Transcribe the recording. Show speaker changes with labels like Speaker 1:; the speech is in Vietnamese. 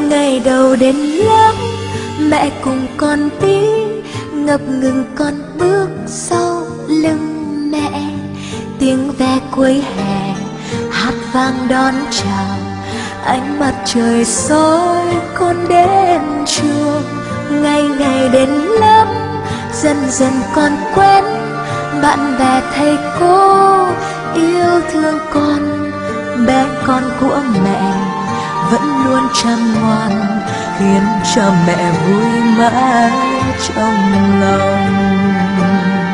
Speaker 1: Ngày đầu đến lớp, mẹ cùng con đi, ngập ngừng con bước sau lưng mẹ. Tiếng ve cuối hè hát vang đón chào, ánh mặt trời soi con đến trường. Ngày ngày đến lớp, dần dần con quen bạn bè thầy cô yêu thương con. Bé con của mẹ vẫn luôn chăm ngoan, khiến cho mẹ vui mãi trong lòng.